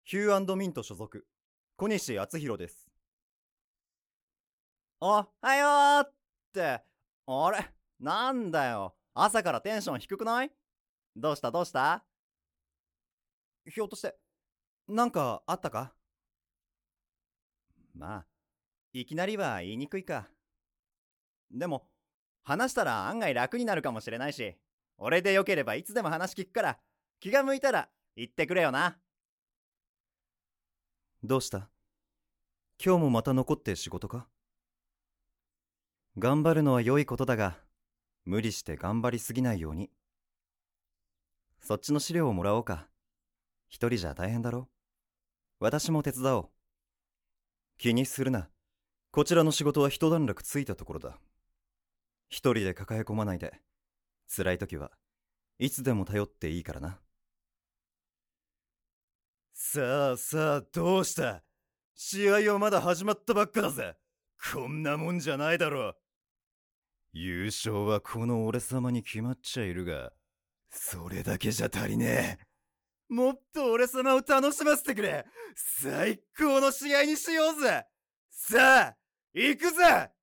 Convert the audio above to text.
ヒューミント所属、小西敦弘です。おはよーって、あれなんだよ。朝からテンション低くない？どうしたひょっとして、なんかあったか？まあ、いきなりは言いにくいか。でも、話したら案外楽になるかもしれないし、俺でよければいつでも話聞くから、気が向いたら言ってくれよな。どうした？今日もまた残って仕事か？頑張るのは良いことだが、無理して頑張りすぎないように。そっちの資料をもらおうか。一人じゃ大変だろ？私も手伝おう。気にするな。こちらの仕事は一段落ついたところだ。一人で抱え込まないで。辛い時はいつでも頼っていいからな。さあ、どうした？試合はまだ始まったばっかだぜ。こんなもんじゃないだろ。優勝はこの俺様に決まっちゃいるが、それだけじゃ足りねえ。もっと俺様を楽しませてくれ。最高の試合にしようぜ。さあ、行くぜ。